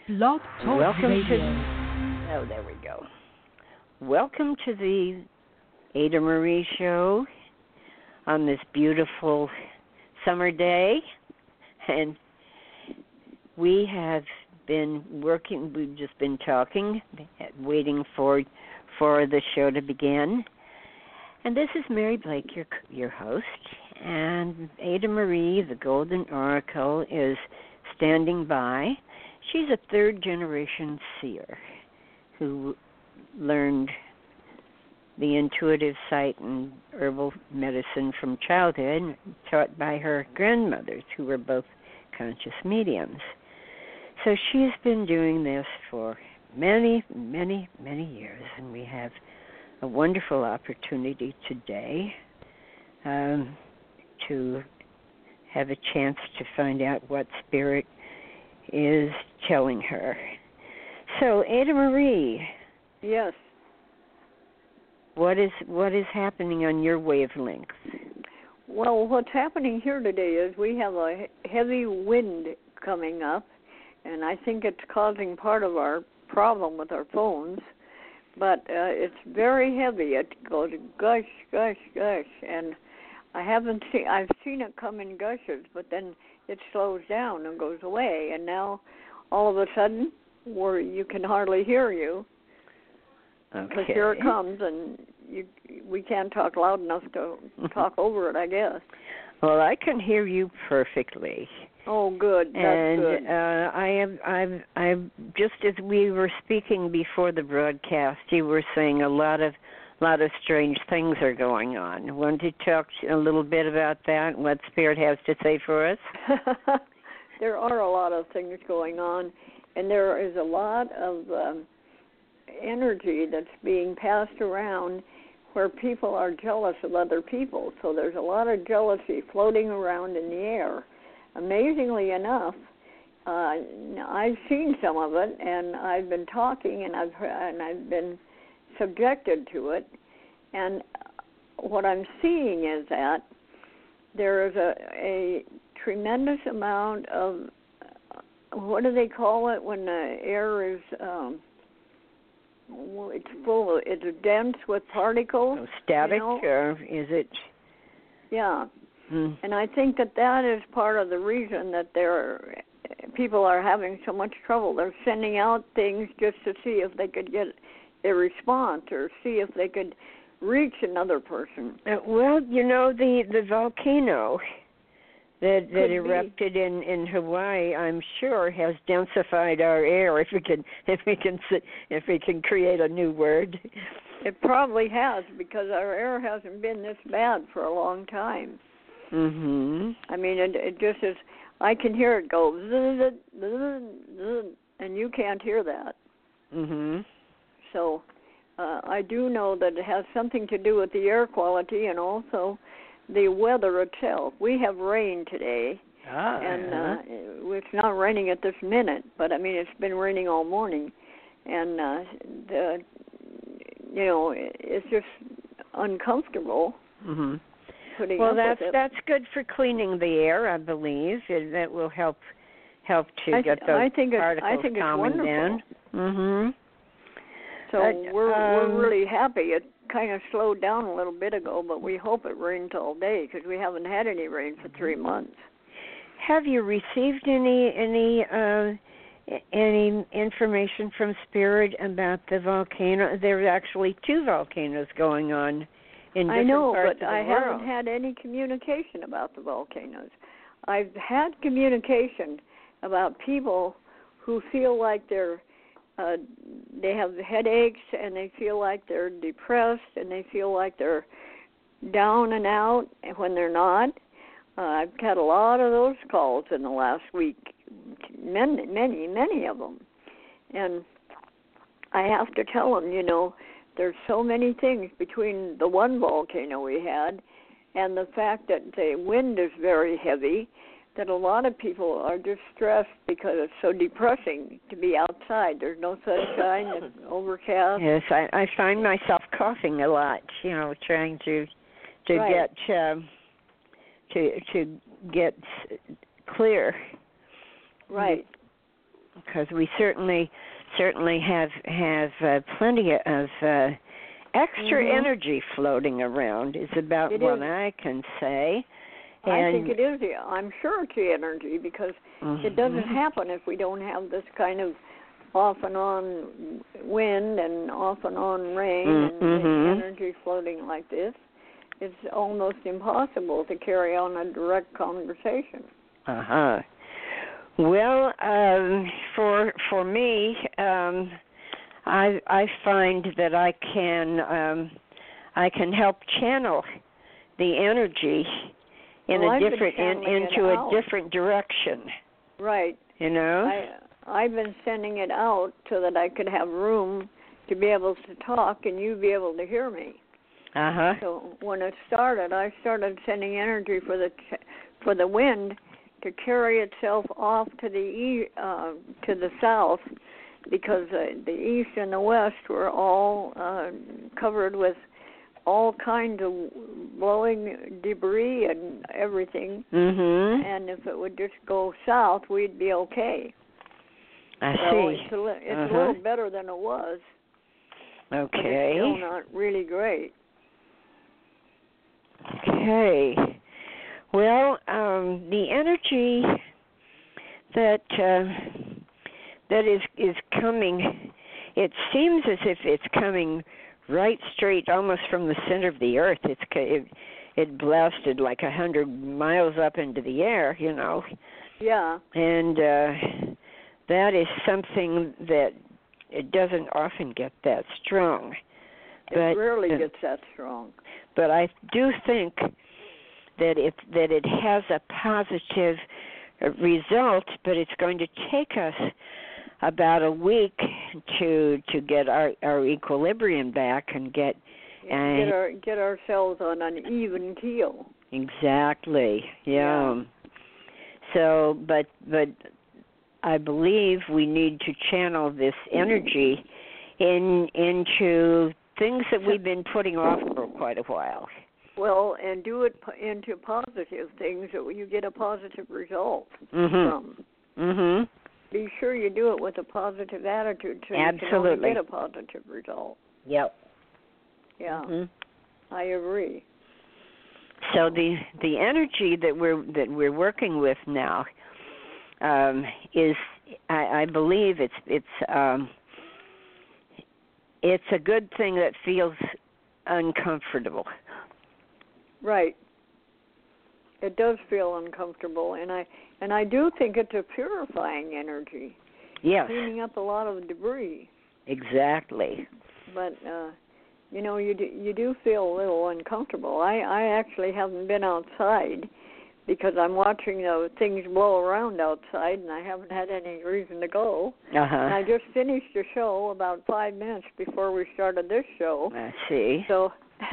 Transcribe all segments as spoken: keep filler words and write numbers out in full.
Blog Talk Welcome Radio. to. Oh, there we go. Welcome to the Ada Marie Show on this beautiful summer day, and we have been working. We've just been talking, waiting for for the show to begin. And this is Mary Blake, your your host, and Ada Marie, the Golden Oracle, is standing by. She's a third-generation seer who learned the intuitive sight and herbal medicine from childhood, taught by her grandmothers, who were both conscious mediums. So she's been doing this for many, many, many years, and we have a wonderful opportunity today um, to have a chance to find out what Spirit is telling her. So, Ada Marie. Yes. What is what is happening on your wavelength? Well, what's happening here today is we have a heavy wind coming up, and I think it's causing part of our problem with our phones. But uh, it's very heavy. It goes gush, gush, gush, and I haven't seen. I've seen it come in gushes, but then it slows down and goes away. And now, all of a sudden, where you can hardly hear you, because Okay. here it comes, and you, we can't talk loud enough to talk over it, I guess. Well, I can hear you perfectly. Oh, good. That's and good. uh, I am, I'm, I'm just as we were speaking before the broadcast, you were saying a lot of, lot of strange things are going on. Want to talk a little bit about that? What Spirit has to say for us? There are a lot of things going on, and there is a lot of um, energy that's being passed around where people are jealous of other people. So there's a lot of jealousy floating around in the air. Amazingly enough, uh, I've seen some of it, and I've been talking, and I've and I've been subjected to it. And what I'm seeing is that there is a, a tremendous amount of, what do they call it when the air is, um, well, it's full, of, it's dense with particles. Oh, static, you know? or is it? Yeah. Hmm. And I think that that is part of the reason that there people are having so much trouble. They're sending out things just to see if they could get a response or see if they could reach another person. Uh, well, you know, the, the volcano that that Could erupted in, in Hawaii, I'm sure, has densified our air. If we can, if we can, if we can create a new word. It probably has, because our air hasn't been this bad for a long time. Mhm. I mean, it, it just is. I can hear it go, zzz, zzz, zzz, and you can't hear that. Mhm. So uh, I do know that it has something to do with the air quality and also the weather itself. We have rain today, Ah. and uh, it's not raining at this minute, but I mean, it's been raining all morning, and uh, the, you know, it's just uncomfortable. Mhm. Putting Well, up that's with it. that's good for cleaning the air, I believe. And that will help help to I get th- those I think it's, particles I think it's calming wonderful. down. Mhm. So But, we're um, we're really happy. It kind of slowed down a little bit ago, but we hope it rains all day because we haven't had any rain for three months. Have you received any any uh, any information from Spirit about the volcano? There are actually two volcanoes going on in different I know, parts but of the I world. haven't had any communication about the volcanoes. I've had communication about people who feel like they're uh, they have headaches and they feel like they're depressed and they feel like they're down and out when they're not. Uh, I've had a lot of those calls in the last week, many, many, many of them. And I have to tell them, you know, there's so many things between the one volcano we had and the fact that the wind is very heavy, that a lot of people are just stressed because it's so depressing to be outside. There's no sunshine, it's overcast. Yes, I, I find myself coughing a lot, you know, trying to to Right. get um, to to get clear. Right. because we certainly certainly have have uh, plenty of uh, extra mm-hmm. energy floating around. Is about it what is. I can say. I And, think it is. I'm sure it's the energy, because mm-hmm. it doesn't happen if we don't have this kind of off and on wind and off and on rain mm-hmm. and energy floating like this. It's almost impossible to carry on a direct conversation. Uh-huh. Well, um, for for me, um, I I find that I can um, I can help channel the energy in well, a I've different in, into a different direction. Right. You know. I I've been sending it out so that I could have room to be able to talk and you be able to hear me. Uh huh. So when it started, I started sending energy for the for the wind to carry itself off to the e- uh, to the south, because uh, the east and the west were all uh, covered with all kinds of blowing debris and everything. Mhm. And if it would just go south, we'd be okay. I so see. It's, a, li- it's uh-huh. a little better than it was. Okay. But it's still not really great. Okay. Well, um, the energy that uh, that is is coming, it seems as if it's coming right straight, almost from the center of the earth. It's it, it blasted like a hundred miles up into the air, you know. Yeah. And uh, that is something that it doesn't often get that strong. It but, rarely uh, gets that strong. But I do think that it that it has a positive result, but it's going to take us about a week to to get our, our equilibrium back and get uh, get our get ourselves on an even keel. Exactly. Yeah. yeah. So, but but I believe we need to channel this energy in into things that we've been putting off for quite a while. Well, and do it p- into positive things that you get a positive result mm-hmm. from. Mhm. Be sure you do it with a positive attitude, so Absolutely. you can only get a positive result. Yep. Yeah, mm-hmm. I agree. So the the energy that we're that we're working with now um, is, I, I believe it's it's um, it's a good thing that feels uncomfortable. Right. It does feel uncomfortable, and I and I do think it's a purifying energy. Yes. Cleaning up a lot of debris. Exactly. But uh, you know, you do, you do feel a little uncomfortable. I I actually haven't been outside because I'm watching the things blow around outside, and I haven't had any reason to go. Uh-huh. And I just finished a show about five minutes before we started this show. I see. So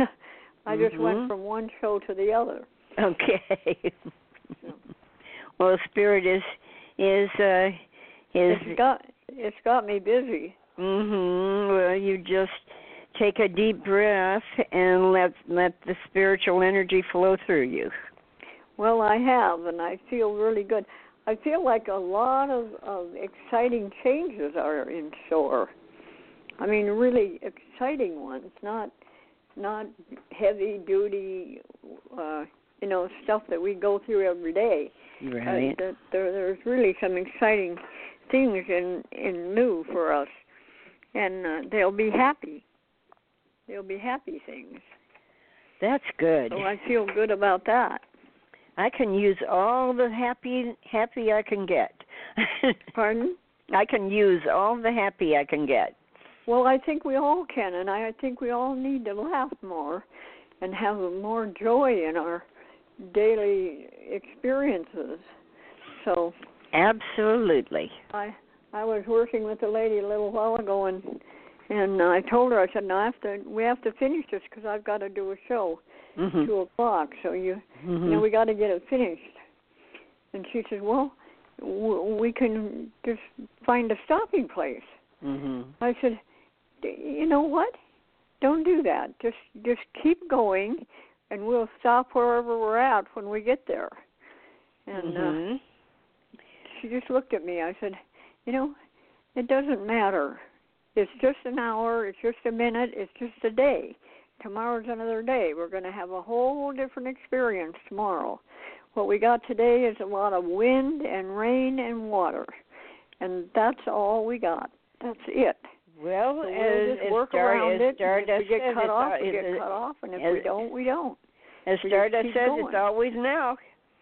I just mm-hmm. went from one show to the other. Okay. So. Well, Spirit is is uh, is. It's got it's got me busy. Mhm. Well, you just take a deep breath and let let the spiritual energy flow through you. Well, I have, and I feel really good. I feel like a lot of, of exciting changes are in store. I mean, really exciting ones, not not heavy duty, uh, you know, stuff that we go through every day. Right. Uh, there, there's really some exciting things in in new for us, and uh, they'll be happy. They'll be happy things. That's good. So I feel good about that. I can use all the happy happy I can get. Pardon? I can use all the happy I can get. Well, I think we all can, and I think we all need to laugh more and have more joy in our daily experiences. So absolutely. I I was working with a lady a little while ago, and and I told her, I said, no, I have to, we have to finish this because I've got to do a show, mm-hmm. two o'clock. So you, mm-hmm. you know, we got to get it finished. And she said, well, w- we can just find a stopping place. Mm-hmm. I said, you know what? Don't do that. Just just keep going, and we'll stop wherever we're at when we get there. And mm-hmm. uh, she just looked at me. I said, you know, it doesn't matter. It's just an hour, it's just a minute, it's just a day. Tomorrow's another day. We're going to have a whole different experience tomorrow. What we got today is a lot of wind and rain and water, and that's all we got. That's it. Well, so we'll as, just as work Star, around as it. Stardust If we get says, cut off, it's, we get it's, cut off, and if as, we don't, we don't. As we Stardust says, going. it's always now.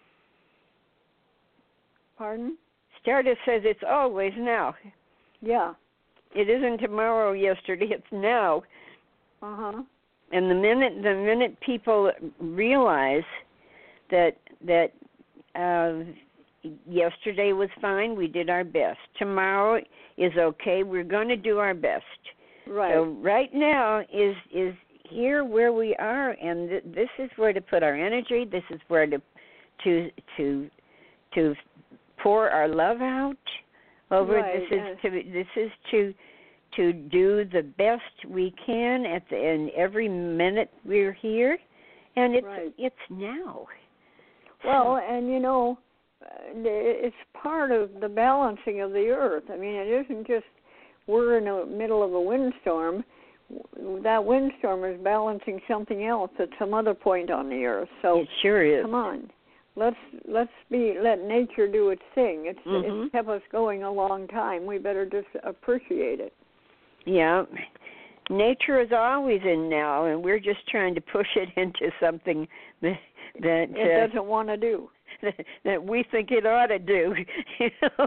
Pardon? Stardust says it's always now. Yeah. It isn't tomorrow, yesterday. It's now. Uh huh. And the minute the minute people realize that that uh, yesterday was fine, we did our best. Tomorrow is okay. We're going to do our best. Right. So right now is is here where we are, and th- this is where to put our energy. This is where to to to to pour our love out over. Right. This is to this is to to do the best we can at the in every minute we're here, and it's right. it's now. Well, and you know, it's part of the balancing of the earth. I mean, it isn't just we're in the middle of a windstorm. That windstorm is balancing something else at some other point on the earth. So it sure is. Come on, let's let's be let nature do its thing. It's mm-hmm. it's kept us going a long time. We better just appreciate it. Yeah. Nature is always in now, and we're just trying to push it into something that that it uh, doesn't want to do. That, that we think it ought to do. You know?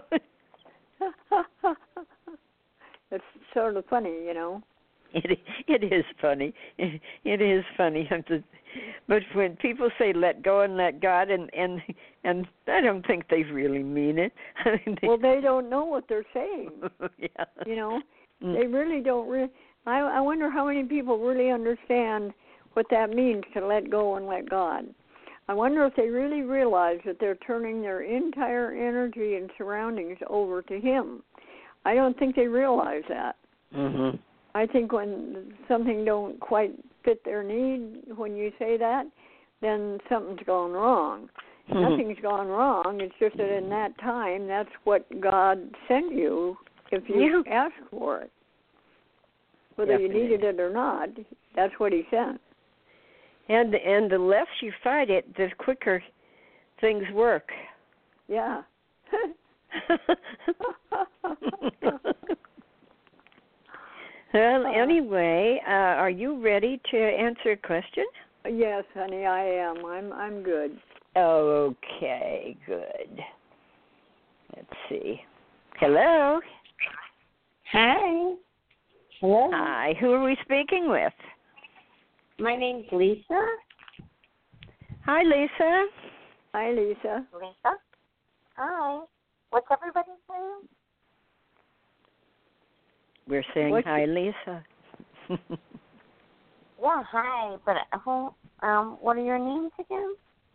It's sort of funny, you know. It it is funny. It, it is funny. But when people say "let go and let God," and and and I don't think they really mean it. I mean, they, well, they don't know what they're saying. Yeah. You know, they really don't. Re- I I wonder how many people really understand what that means to let go and let God. I wonder if they really realize that they're turning their entire energy and surroundings over to Him. I don't think they realize that. Mhm. I think when something don't quite fit their need, when you say that, then something's gone wrong. Mm-hmm. Nothing's gone wrong. It's just that in that time, that's what God sent you if you yeah. ask for it. Whether Definitely. you needed it or not, that's what He sent. And and the less you fight it, the quicker things work. Yeah. Well, anyway, uh, are you ready to answer a question? Yes, honey, I am. I'm I'm good. Okay, good. Let's see. Hello. Hi. Hello. Hi. Who are we speaking with? My name's Lisa. Hi, Lisa. Hi, Lisa. Lisa. Hi. What's everybody saying? We're saying What's hi, Lisa. Yeah, hi. But who? Um, what are your names again?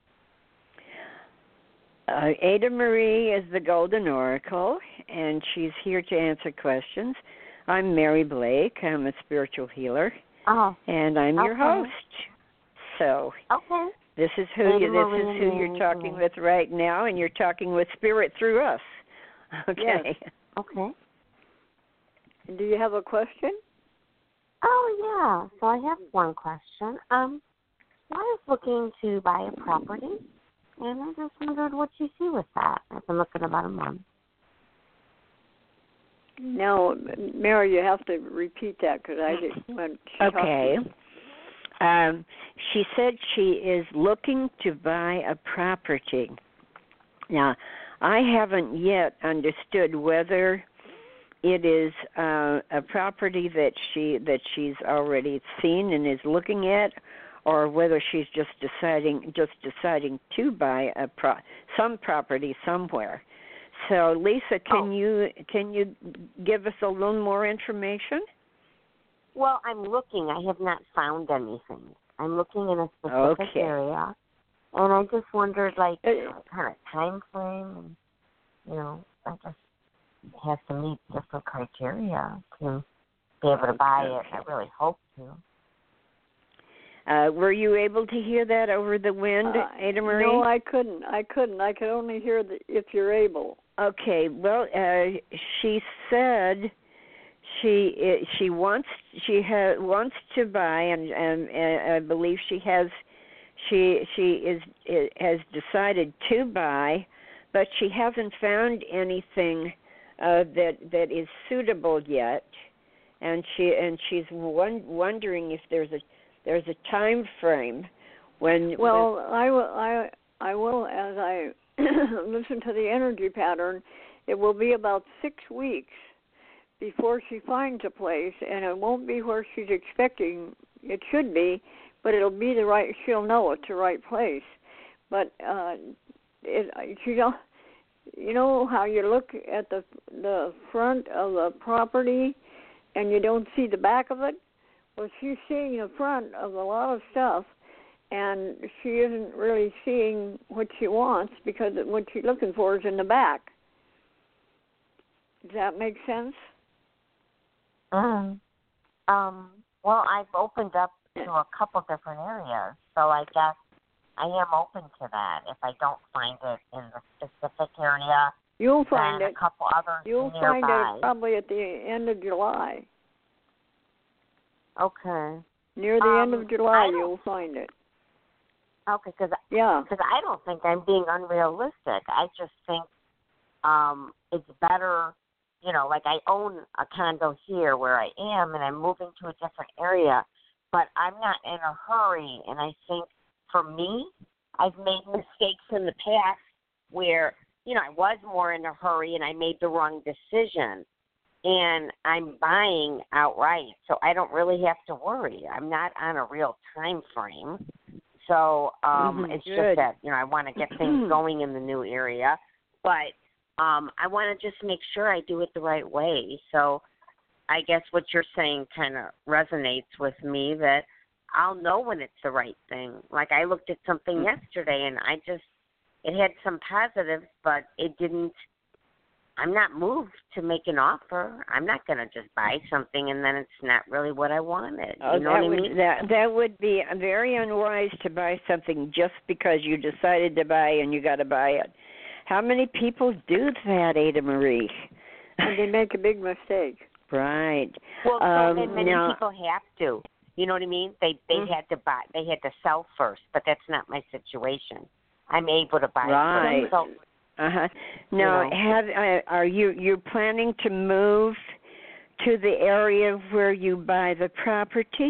Uh, Ada Marie is the Golden Oracle, and she's here to answer questions. I'm Mary Blake. I'm a spiritual healer, oh, and I'm okay. your host. So okay. this is who Ada you, this Marie is who you're talking Blake. with right now, and you're talking with Spirit through us. Okay. Yes. Okay. Do you have a question? Oh yeah. So I have one question. Um, I was looking to buy a property, and I just wondered what you see with that. I've been looking about a month. No, Mary, you have to repeat that because I didn't. When she Okay. Um, she said she is looking to buy a property. Now, I haven't yet understood whether it is uh, a property that she that she's already seen and is looking at, or whether she's just deciding just deciding to buy a pro, some property somewhere. So, Lisa, can oh. you can you give us a little more information? Well, I'm looking. I have not found anything. I'm looking in a specific okay. area, and I just wondered, like, Uh, you know, kind of time frame, and you know, I just have to meet different criteria to be able to buy it. I really hope to. Uh, were you able to hear that over the wind, Uh, Ada Marie? No, I couldn't. I couldn't. I could only hear the if you're able. Okay. Well, uh, she said she she wants she ha, wants to buy, and, and, and I believe she has she she is has decided to buy, but she hasn't found anything uh, that that is suitable yet, and she and she's won, wondering if there's a there's a time frame when. Well, when, I will I I will as I listen to the energy pattern. It will be about six weeks before she finds a place, and it won't be where she's expecting it should be, but it'll be the right. She'll know it's the right place. But uh, it, she don't. You know how you look at the the front of the property, and you don't see the back of it. Well, she's seeing the front of a lot of stuff, and she isn't really seeing what she wants because what she's looking for is in the back. Does that make sense? Mm. Um, well, I've opened up to a couple different areas, so I guess I am open to that. If I don't find it in the specific area, you'll find then it. a couple others You'll nearby. find it probably at the end of July. Okay. Near the um, end of July, you'll find it. Okay, because yeah. I don't think I'm being unrealistic. I just think um, it's better. You know, like I own a condo here where I am, and I'm moving to a different area, but I'm not in a hurry. And I think for me, I've made mistakes in the past where, you know, I was more in a hurry and I made the wrong decision. And I'm buying outright, so I don't really have to worry. I'm not on a real time frame. So um, mm-hmm, it's good. just that, you know, I want to get things going in the new area. But Um, I want to just make sure I do it the right way. So I guess what you're saying kind of resonates with me, that I'll know when it's the right thing. Like I looked at something yesterday and I just, it had some positives, but it didn't, I'm not moved to make an offer. I'm not going to just buy something and then it's not really what I wanted. Oh, you know that what would, I mean? That, that would be very unwise to buy something just because you decided to buy and you got to buy it. How many people do that, Ada Marie? And they make a big mistake. Right. Well, so um, many now, people have to. You know what I mean? They they mm-hmm. had to buy. They had to sell first, but that's not my situation. I'm able to buy right. first. So, uh-huh. Now, you know. have uh, are you you planning to move to the area where you buy the property?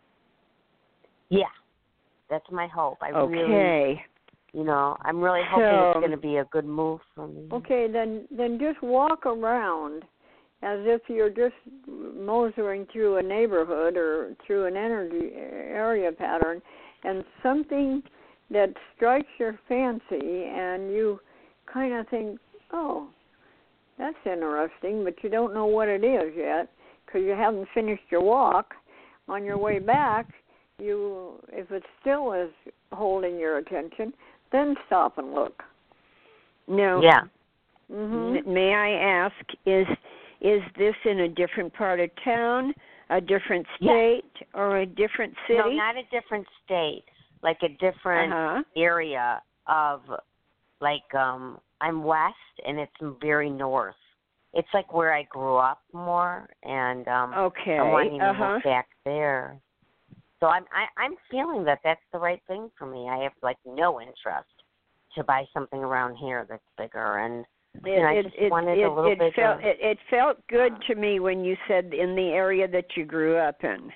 Yeah, that's my hope. I okay. really, you know, I'm really hoping so, it's going to be a good move for me. Okay, then then just walk around as if you're just moseying through a neighborhood or through an energy area pattern, and something that strikes your fancy, and you kind of think, oh, that's interesting, but you don't know what it is yet because you haven't finished your walk. On your way back, you, if it still is holding your attention, then stop and look. Now, yeah. Mm-hmm. May I ask, is is this in a different part of town, a different state, yes. or a different city? No, not a different state, like a different uh-huh. area of, like, um, I'm west and it's very north. It's like where I grew up more, and um, okay. I'm wanting uh-huh. to move back there. So I'm I, I'm feeling that that's the right thing for me. I have like no interest to buy something around here that's bigger, and it, you know, I it, just it, wanted it, a little it bit. Felt, of, it, it felt good to me when you said in the area that you grew up in.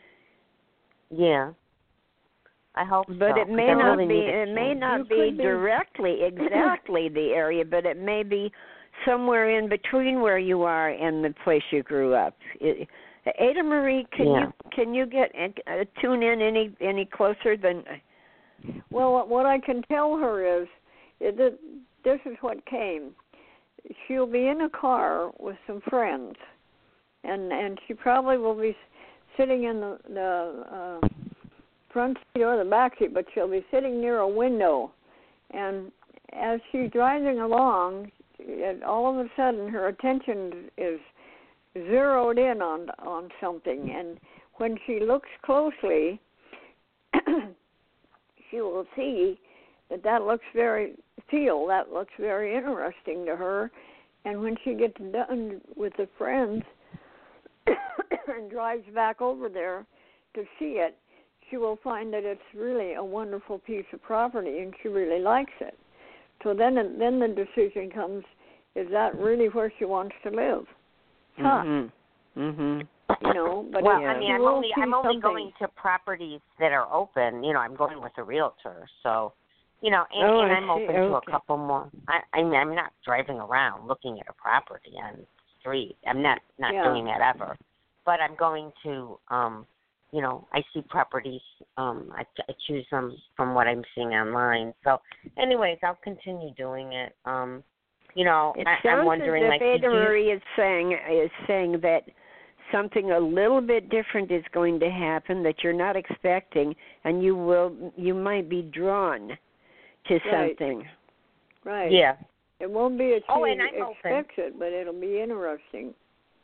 Yeah, I hope but so. But it may I not really be. It may You not be, be directly exactly the area, but it may be somewhere in between where you are and the place you grew up. It, Ada Marie, can yeah. you can you get uh, tune in any any closer than? Well, what I can tell her is, is that this is what came. She'll be in a car with some friends, and and she probably will be sitting in the the uh, front seat or the back seat, but she'll be sitting near a window, and as she's driving along, it, all of a sudden her attention is zeroed in on on something, and when she looks closely, she will see that that looks very feel. That looks very interesting to her. And when she gets done with the friends and drives back over there to see it, she will find that it's really a wonderful piece of property, and she really likes it. So then, then the decision comes: is that really where she wants to live? Huh? Mm-hmm. Mm-hmm. You know, but well, yeah. I mean, I'm only I'm only going to properties that are open. You know, I'm going with a realtor, so you know, and, oh, and I'm see. open okay. to a couple more. I, I mean, I'm not driving around looking at a property on the street. I'm not not yeah. doing that ever. But I'm going to, um, you know, I see properties. Um, I, I choose them from what I'm seeing online. So, anyways, I'll continue doing it. Um, you know, it I, sounds I'm wondering, as like, if Ada did you... Marie is saying is saying that something a little bit different is going to happen that you're not expecting, and you will you might be drawn to right. something. Right. Yeah. It won't be as oh, she and I'm expects open. it, but it'll be interesting.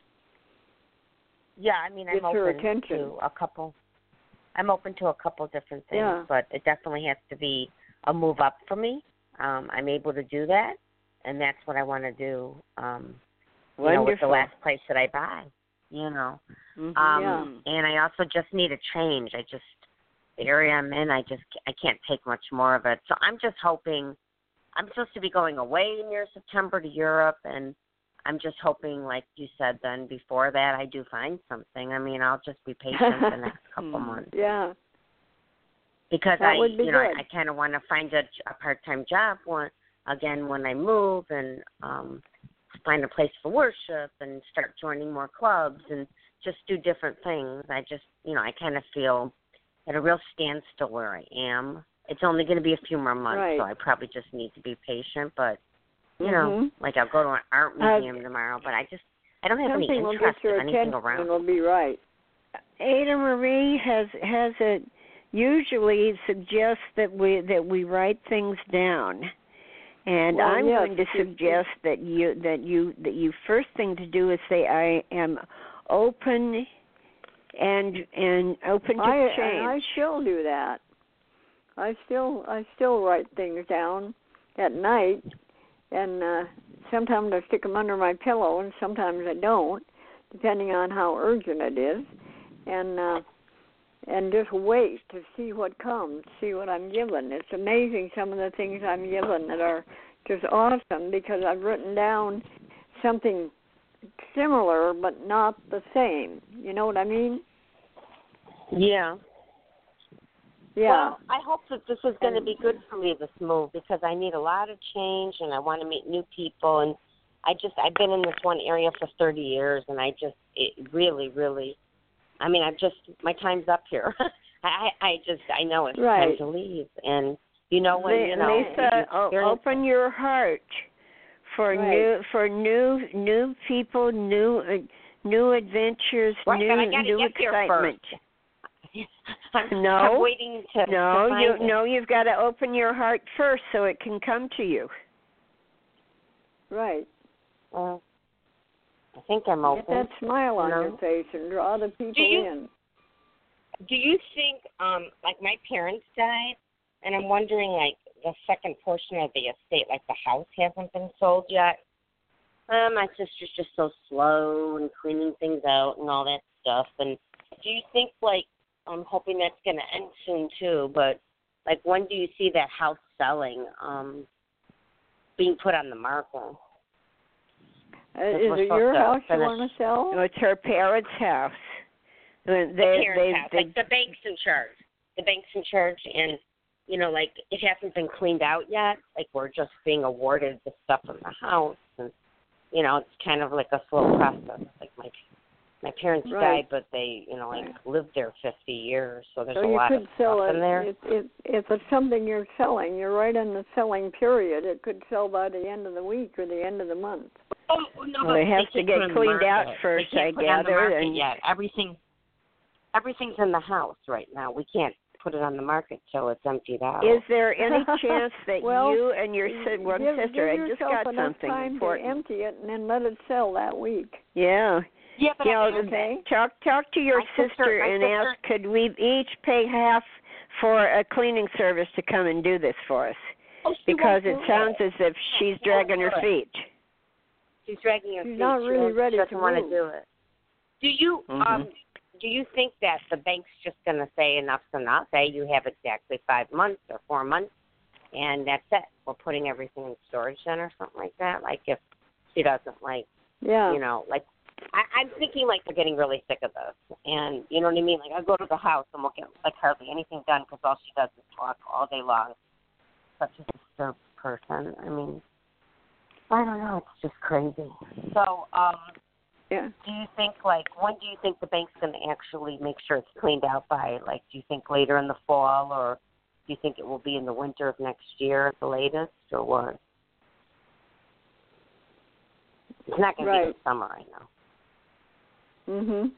Yeah, I mean, I'm Gets her open attention. to a couple. I'm open to a couple different things, Yeah. but it definitely has to be a move up for me. Um, I'm able to do that, and that's what I want to do. Um, you Wonderful. know, with the last place that I buy. You know, mm-hmm. um, yeah. and I also just need a change. I just the area I'm in, I just I can't take much more of it. So I'm just hoping. I'm supposed to be going away near September to Europe, and I'm just hoping, like you said, then before that I do find something. I mean, I'll just be patient the next couple months. Yeah. Because that I, would be you know, good. I, I kind of want to find a, a part-time job when, again, when I move, and um, find a place for worship and start joining more clubs and just do different things. I just, you know, I kind of feel at a real standstill where I am. It's only going to be a few more months, right. so I probably just need to be patient. But you mm-hmm. know, like I'll go to an art museum uh, tomorrow, but I just I don't have any Something will interest get your in anything attention around. and it'll be right. Ada Marie has has a usually suggests that we that we write things down, and well, I'm yes, going to suggest that you that you that you first thing to do is say I am open and and open to I, change. And I still do that. I still I still write things down at night, and uh, sometimes I stick them under my pillow, and sometimes I don't, depending on how urgent it is, and uh, and just wait to see what comes, see what I'm given. It's amazing some of the things I'm given that are just awesome because I've written down something similar but not the same. You know what I mean? Yeah. Yeah. Well, I hope that this is going to be good for me, this move, because I need a lot of change and I want to meet new people. And I just, I've been in this one area for thirty years, and I just, it really, really, I mean, I've just, my time's up here. I, I just, I know it's right. time to leave. And, you know, when, you know, Lisa, you open your heart for right. new, for new, new people, new, uh, new adventures, right, new, but I gotta new get excitement. Here first. I'm, no, I'm waiting to. no, to find you, it. no. You've got to open your heart first, so it can come to you. Right. Well, I think I'm open. Get that smile on you know? your face and draw the people do you, in. Do you think, um, like my parents died, and I'm wondering, like the second portion of the estate, like the house hasn't been sold yet. Um, my sister's just so slow and cleaning things out and all that stuff. And do you think, like, I'm hoping that's going to end soon too, but, like, when do you see that house selling, um, being put on the market? Uh, is it your house you want to sell? No, it's her parents' house. They, the parents' they, house, they, like the bank's in charge. The bank's in charge, and, you know, like, it hasn't been cleaned out yet. Like, we're just being awarded the stuff in the house, and, you know, it's kind of like a slow process. Like, my my parents right. died, but they, you know, like, lived there fifty years, so there's so a you lot could of sell stuff it, in there. If, if, if it's something you're selling, you're right in the selling period. It could sell by the end of the week or the end of the month. Oh, no, well, but it has they to can't get put cleaned out market. first, they can't I put it on the gather. market And yet. Everything, everything's in the house right now. We can't put it on the market till it's emptied out. Is there any chance that well, you and your si- one give, sister, give I just yourself got enough something time important. to empty it and then let it sell that week. Yeah. Yeah, but you I know, mean, okay. talk talk to your my sister, sister my and sister, ask, could we each pay half for a cleaning service to come and do this for us? Oh, she because won't it do sounds as if she's She won't dragging her do it. feet. She's dragging her She's feet. not She really won't- ready she doesn't to want to move. do it. Do you Mhm. um do you think that the bank's just going to say enough's enough? Say you have exactly five months or four months, and that's it. We're putting everything in storage then or something like that. Like if she doesn't like, Yeah. you know, like I, I'm thinking like they're getting really sick of this, and you know what I mean. Like I go to the house and we'll get like hardly anything done because all she does is talk all day long. Such a disturbed person. I mean, I don't know. It's just crazy. So, um. Yeah. Do you think, like, when do you think the bank's going to actually make sure it's cleaned out by? Like, do you think later in the fall, or do you think it will be in the winter of next year at the latest, or what? It's not going Right. to be the summer, I know. Mhm.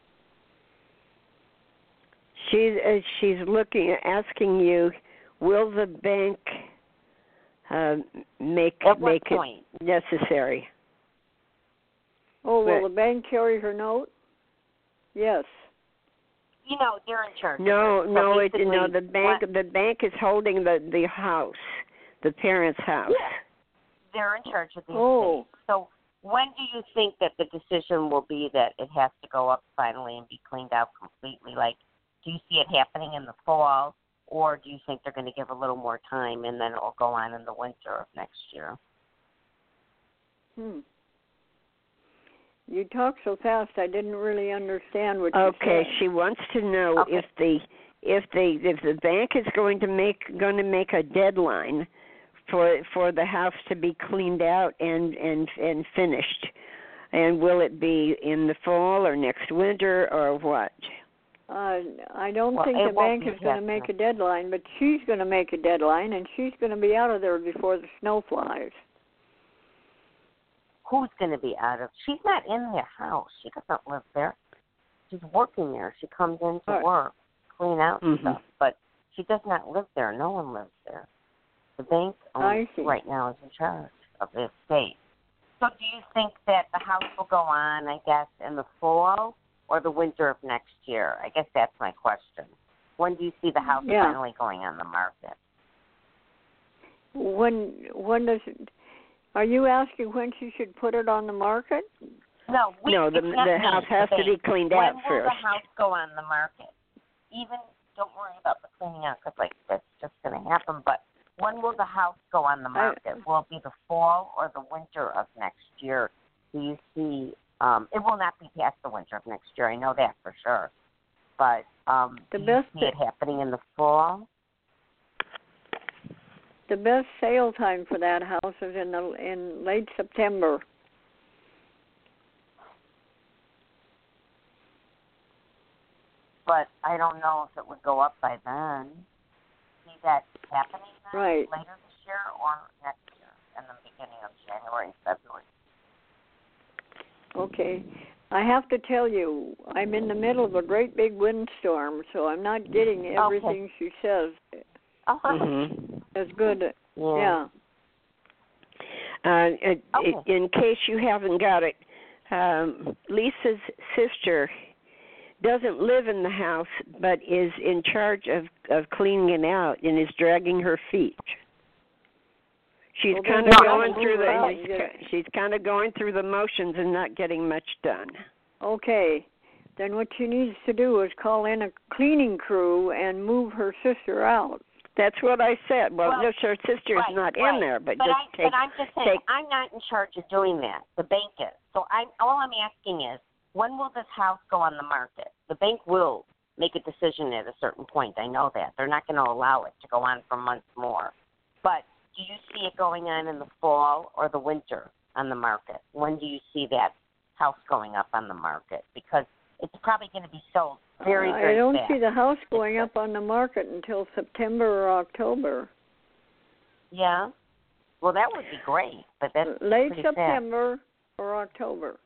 She's uh, she's looking, asking you, will the bank uh, make At what make point? it necessary? Oh, will But- the bank carry her note? Yes. You know, they're in charge. No, of it. So no, it, basically, no. The bank, what- the bank is holding the the house, the parents' house. Yeah. They're in charge of the Oh. estate. So when do you think that the decision will be that it has to go up finally and be cleaned out completely? Like, do you see it happening in the fall, or do you think they're going to give a little more time and then it will go on in the winter of next year? Hmm. You talk so fast, I didn't really understand what you Okay, said. she wants to know Okay. if the if the if the bank is going to make going to make a deadline for for the house to be cleaned out and and and finished, and will it be in the fall or next winter or what? Uh, I don't Well, think it the won't bank be is going to past make next- a deadline, but she's going to make a deadline, and she's going to be out of there before the snow flies. Who's going to be out of? She's not in their house. She doesn't live there. She's working there. She comes in to Right. work, clean out Mhm. stuff, but she does not live there. No one lives there. The bank I owns, see. right now is in charge of the estate. So do you think that the house will go on, I guess, in the fall or the winter of next year? I guess that's my question. When do you see the house Yeah. finally going on the market? When when does it, are you asking when she should put it on the market? No, we, No, the it's not the me, house has the to be bank. cleaned When out will first. the house go on the market? Even, don't worry about the cleaning out because, like, that's just going to happen. But when will the house go on the market? Will it be the fall or the winter of next year? Do you see, um, it will not be past the winter of next year. I know that for sure. But um, The do best you see it happening in the fall? The best sale time for that house is in the in late September. But I don't know if it would go up by then. See that happening then Right. later this year or next year in the beginning of January, February? Okay. I have to tell you, I'm in the middle of a great big windstorm, so I'm not getting everything she says Oh, Mhm. as good. yeah. Yeah. Uh, it, Okay. it, in case you haven't got it, um, Lisa's sister doesn't live in the house, but is in charge of, of cleaning it out and is dragging her feet. She's Well, kind then of we going gotta through move out and the get- she's, she's kind of going through the motions and not getting much done. Okay. Then what she needs to do is call in a cleaning crew and move her sister out. That's what I said. Well, Well, no, her sister's right, not right. in there, but, But, just I, take. but I'm just saying, take- I'm not in charge of doing that. The bank is. So I'm, all I'm asking is, when will this house go on the market? The bank will make a decision at a certain point. I know that. They're not going to allow it to go on for months more. But do you see it going on in the fall or the winter on the market? When do you see that house going up on the market? Because it's probably going to be sold very, very I don't fast. see the house going up on the market until September or October. Yeah? Well, that would be great, but that's Late pretty fast. September or October.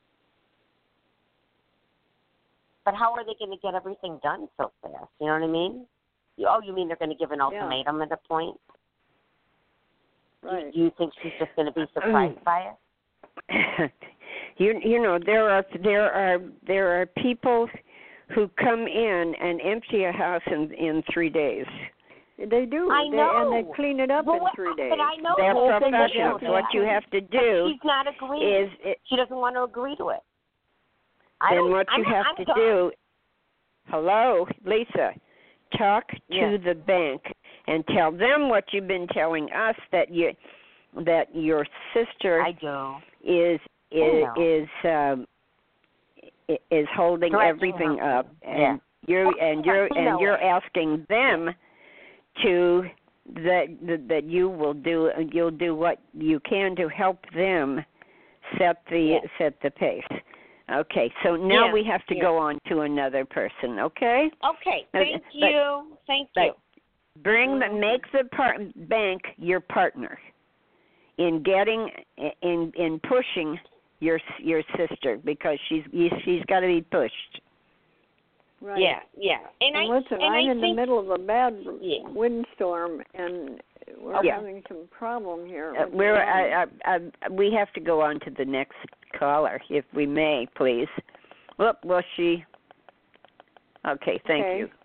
But how are they going to get everything done so fast? You know what I mean? You, oh, you mean they're going to give an ultimatum at a point? Right. Do you think she's just going to be surprised by it? you you know there are there are there are people who come in and empty a house in in three days. They do. I they, know. And they clean it up well, in three days. But I know They're that they professionals. do What that. you have to But do she's not agreeing. is it, She doesn't want to agree to it. I then don't, what you I'm, have I'm to done. do. Hello, Lisa. Talk to Yes. the bank and tell them what you've been telling us, that you that your sister I do. is is know. is um, i- is holding Stretching everything her. up, Yeah. and you're Well, and you're I and know you're it. asking them to that that that you will do you'll do what you can to help them set the Yeah. set the pace. Okay, so now Yeah. we have to Yeah. go on to another person. Okay. Okay. But- Thank but- you. Thank but you. Bring the Mhm. make the par- bank your partner in getting in in pushing your your sister, because she's she's got to be pushed. Right. Yeah. Yeah. And, And I listen, and I'm I in think, the middle of a bad Yeah. windstorm, and we're Oh, yeah. having some problem here. Uh, with the we're line. I, I, I, we have to go on to the next caller, if we may, please. Whoop, well, she. Okay, thank Okay. you.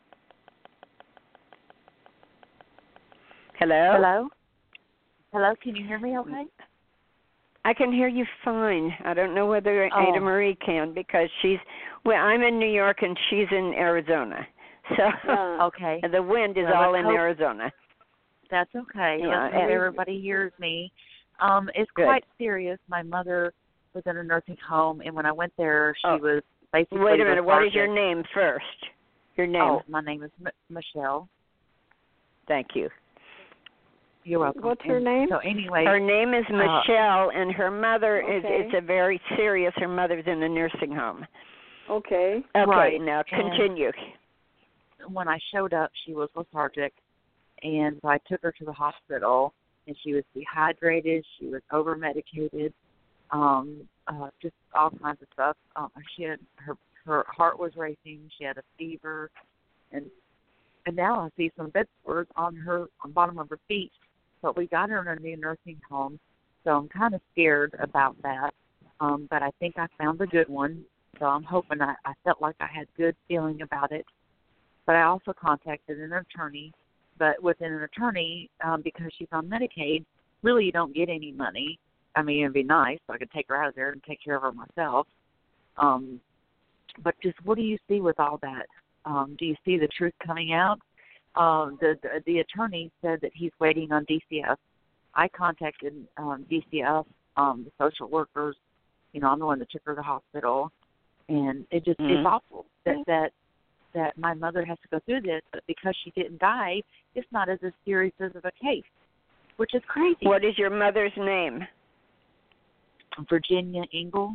Hello. Hello? Hello, can you hear me okay? I can hear you fine. I don't know whether Oh. Ada Marie can, because she's well, I'm in New York and she's in Arizona. So Yeah. Okay. the wind is Well, all let's in hope- Arizona. That's okay. Yeah, Let's hope and- everybody hears me. Um, it's Good. quite serious. My mother was in a nursing home, and when I went there, she Oh. was basically Wait a minute. What is your lethargic. name first? Your name. Oh, my name is M- Michelle. Thank you. You're welcome. What's her And name? So anyway, Her name is Michelle, and her mother is Okay. it's a very serious. Her mother's in a nursing home. Okay. Okay, Right, now and- continue. when I showed up, she was lethargic, and so I took her to the hospital, and she was dehydrated. She was over medicated, um, uh, just all kinds of stuff. Um, she had her her heart was racing. She had a fever, and and now I see some bed sores on her on the bottom of her feet. But we got her in a new nursing home, so I'm kind of scared about that. Um, but I think I found a good one, so I'm hoping I, I felt like I had good feeling about it. But I also contacted an attorney. But with an attorney, um, because she's on Medicaid, really you don't get any money. I mean, it'd be nice so I could take her out of there and take care of her myself. Um, but just what do you see with all that? Um, do you see the truth coming out? Um, the, the the attorney said that he's waiting on D C F. I contacted um, D C F, um, the social workers. You know, I'm the one that took her to the hospital, and it just Mhm. it's awful that that that my mother has to go through this, but because she didn't die, it's not as serious as of a case, which is crazy. What is your mother's name? Virginia Engel.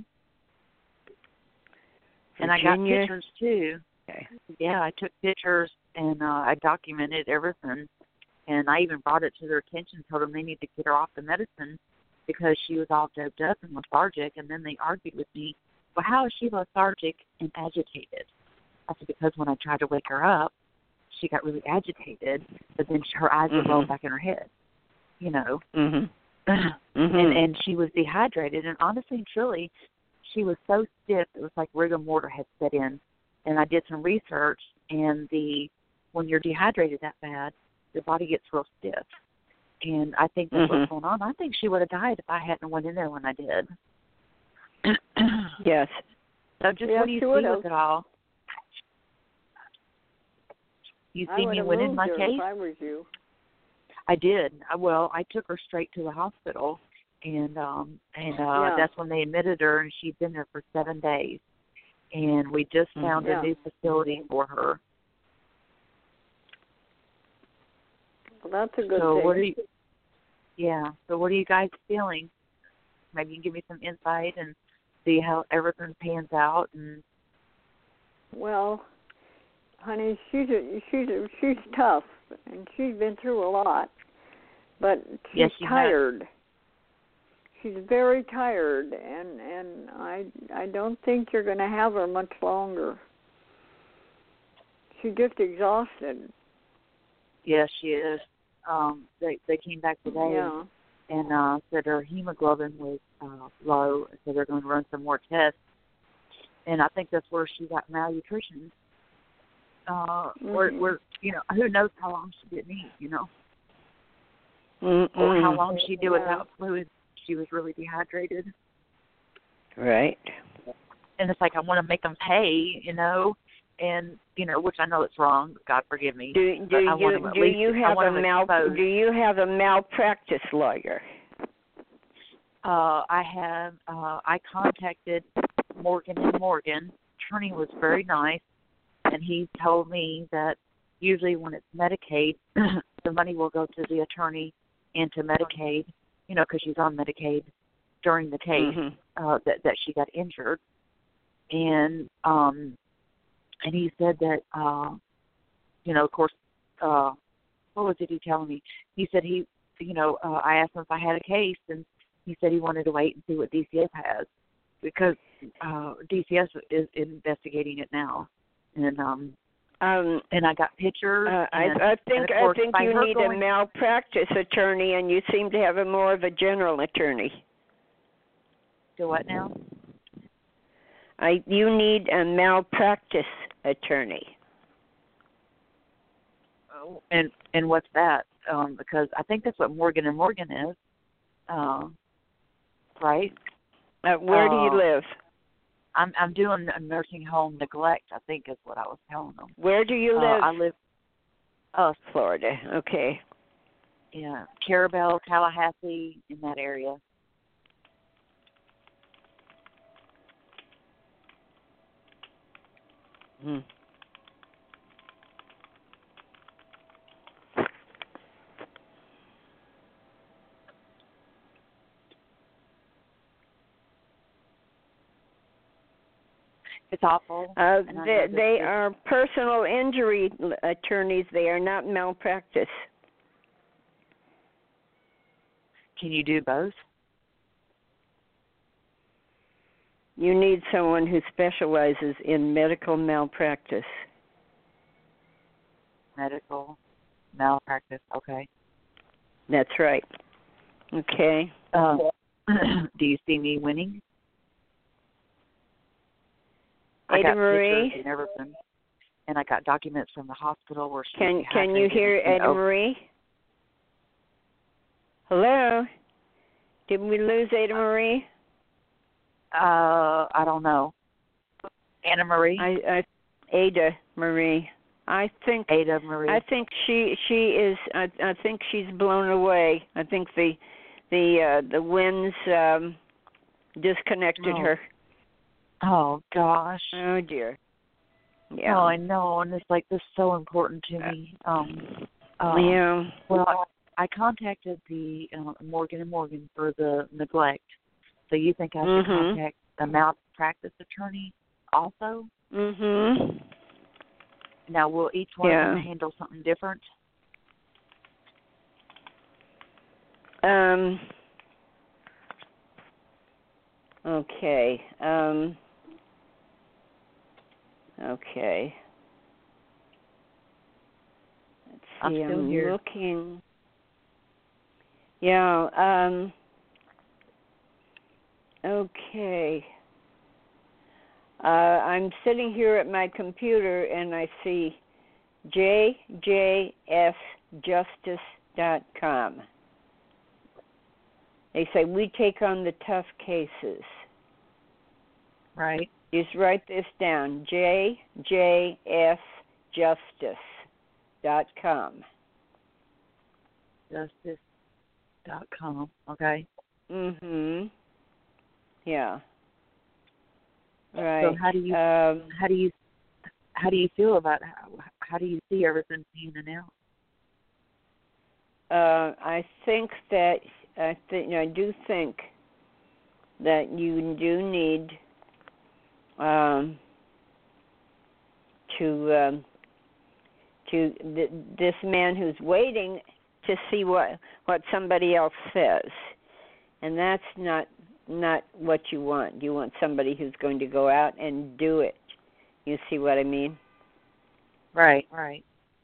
And I got Virginia- pictures too. Okay. Yeah, I took pictures and uh, I documented everything. And I even brought it to their attention, told them they need to get her off the medicine because she was all doped up and lethargic. And then they argued with me, well, how is she lethargic and agitated? I said, because when I tried to wake her up, she got really agitated, but then her eyes would roll Mhm. back in her head, you know. Mhm. and Mhm. and she was dehydrated, and honestly and truly, she was so stiff it was like rigor mortis had set in. And I did some research, and the when you're dehydrated that bad, your body gets real stiff. And I think that's Mhm. what's going on. I think she would have died if I hadn't went in there when I did. Yes. So just Yes, what do you she see would've. with it all? You I see would me have winning moved my her case? if I was you. I did. I, well, I took her straight to the hospital, and um, and uh, Yeah. that's when they admitted her, and she'd been there for seven days. And we just Mhm. found Yeah. a new facility for her. Well, that's a good so thing. what are you? Yeah. So what are you guys feeling? Maybe you can give me some insight and see how everything pans out. And Well, honey, she's a, she's a, she's tough, and she's been through a lot, but she's Yes, she has. tired. She's very tired, and and I I don't think you're going to have her much longer. She's just exhausted. yes, she is. Um, they they came back today Yeah. and uh, said her hemoglobin was uh, low, so they're going to run some more tests. And I think that's where she got malnutrition. uh, Mm-hmm. or, or, you know, who knows how long she didn't eat, you know, Mm-mm. or how long she'd do Yeah. without fluid. She was really dehydrated. Right. And it's like, I want to make them pay, you know, and, you know, which I know it's wrong. God forgive me. Do do but I want you them at do least, you I have want a them mal exposed. do you have a malpractice lawyer? Uh, I have, uh, I contacted Morgan and Morgan. Attorney was very nice, and he told me that usually when it's Medicaid, the money will go to the attorney and to Medicaid, you know, because she's on Medicaid during the case Mm-hmm. uh, that that she got injured, and um, and he said that, uh, you know, of course, uh, what was it he telling me? He said he, you know, uh, I asked him if I had a case, and he said he wanted to wait and see what D C S has, because uh, D C S is investigating it now, and um, Um, and I got pictures. uh, I, and, I think and of I course, think by you her need going, a malpractice attorney, and you seem to have a more of a general attorney. Do what now? I you need a malpractice attorney. Oh, and and what's that? Um, because I think that's what Morgan and Morgan is, uh, right? Uh, where do you Uh, live? I'm I'm doing a nursing home neglect. I think is what I was telling them. Where do you Uh, live? I live, uh, Florida. Okay. yeah, Carabel, Tallahassee, in that area. Hmm. It's awful. Uh, and I know they that they this- are personal injury l- attorneys. They are not malpractice. Can you do both? You need someone who specializes in medical malpractice. Medical malpractice. Okay. That's right. Okay. Um, do you see me winning? I Ada got Marie? pictures and everything, and I got documents from the hospital where she. Can can you dehydrated hear and Ada over- Marie? Hello? Did we lose Ada Marie? Uh, I don't know. Anna Marie. I, I Ada Marie. I think Ada Marie. I think she she is. I, I think she's blown away. I think the the uh, the winds um, disconnected Oh. her. Oh gosh. Oh dear. Yeah. Oh, I know, and it's like this is so important to me. Um, um yeah. Well, I, I contacted the uh, Morgan and Morgan for the neglect. So you think I should Mhm. contact the malpractice attorney also? Mhm. Now, will each one Yeah. of them handle something different? Um. Okay. Um. Okay. Let's see. I'm still I'm here. looking. Yeah. Um. Okay. Uh, I'm sitting here at my computer and I see j j s justice dot com. They say we take on the tough cases. Right. Just write this down, j j s justice dot com. Justice dot com. Okay. Mhm. Yeah. Right. So how do you um, how do you how do you feel about how how do you see everything panning out? uh, I think that I think I do think that you do need um, to um, to th- this man who's waiting to see what what somebody else says, and that's not not what you want. You want somebody who's going to go out and do it. You see what I mean? Right. Right.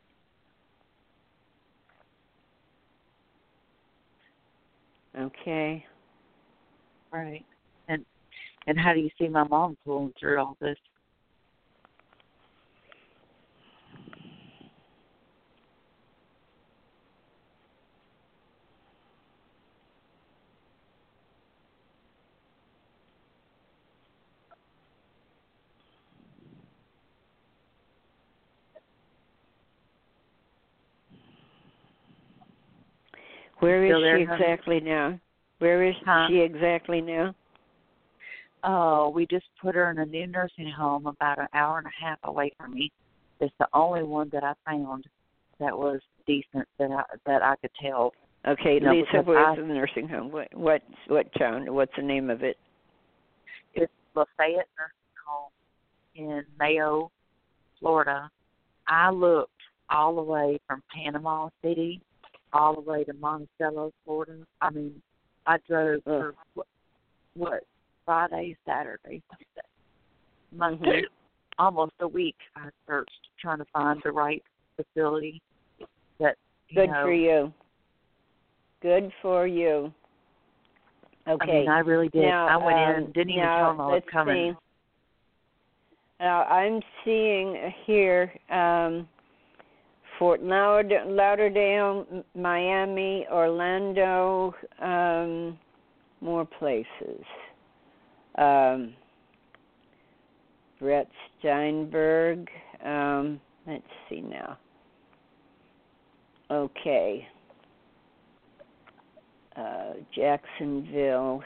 Okay. Right. And and how do you see my mom pulling through all this? Where is Still there, she honey? exactly now? Where is Huh? she exactly now? Oh, we just put her in a new nursing home about an hour and a half away from me. It's the only one that I found that was decent that I that I could tell. Okay, You know, Lisa, because where's I- the nursing home? What what what town? What's the name of it? It's Lafayette Nursing Home in Mayo, Florida. I looked all the way from Panama City all the way to Monticello, Florida. I mean, I drove Oh. for what, what Friday, Saturday, Sunday, Monday, Mhm. almost a week. I searched trying to find the right facility that you Good know, for you. Good for you. Okay. I mean, I really did. Now, I went um, in, didn't even now, tell them I was let's coming. See. Now, I'm seeing here um, Fort Lauder- Lauderdale, M- Miami, Orlando, um, more places. Um, Brett Steinberg. Um, let's see now. Okay. Uh, Jacksonville.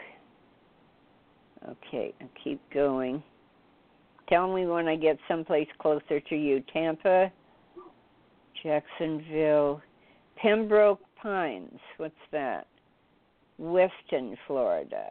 Okay, I'll keep going. Tell me when I get someplace closer to you. Tampa, Jacksonville, Pembroke Pines. What's that? Weston, Florida.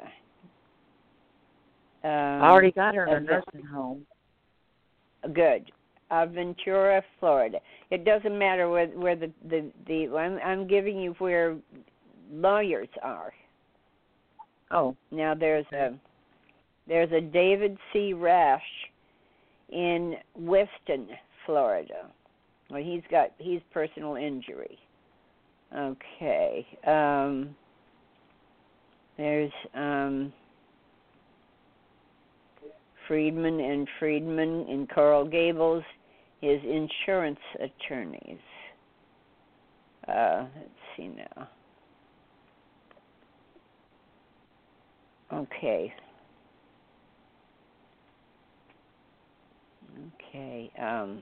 Um, I already got her in a Aven- nursing home. Good. Aventura, Florida. It doesn't matter where where the the, the I'm, I'm giving you where lawyers are. Oh, Now there's a there's a David C. Rash in Weston, Florida. Well, he's got he's personal injury. Okay. Um, there's um, Friedman and Friedman in Coral Gables, his insurance attorneys. Uh, let's see now. Okay. Okay. Um,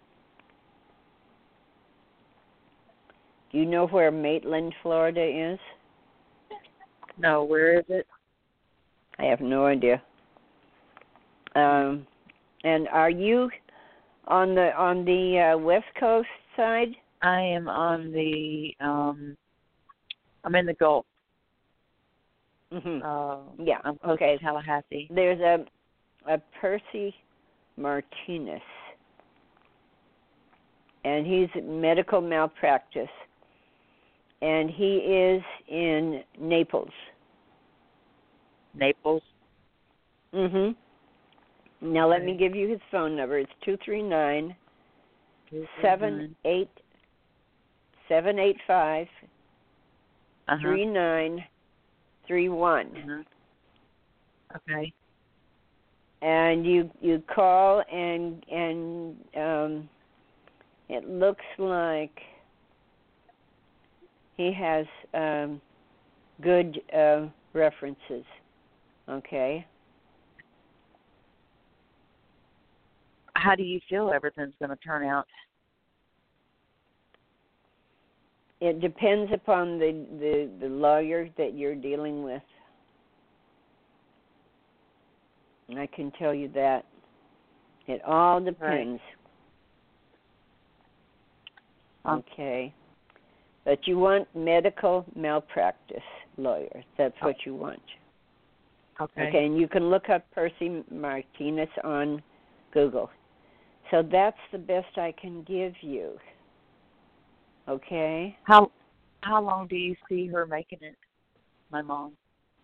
do you know where Maitland, Florida is? no, where is it? I have no idea. Um, and are you on the on the uh, West Coast side? I am on the, um, I'm in the Gulf. Mm-hmm. Uh, Yeah. I'm close Okay. to Tallahassee. There's a a Percy Martinez, and he's medical malpractice, and he is in Naples. Naples. Mhm. Now let me Okay. give you his phone number. It's two three nine seven eight seven eight five uh-huh. three nine three one. Uh-huh. Okay. And you you call and and um, it looks like he has um, good uh, references. Okay. How do you feel everything's going to turn out? It depends upon the, the, the lawyer that you're dealing with. And I can tell you that. It all depends. Right. Okay. But you want medical malpractice lawyer. That's what you want. Okay. Okay, and you can look up Percy Martinez on Google. So that's the best I can give you. Okay? How how long do you see her making it, my mom?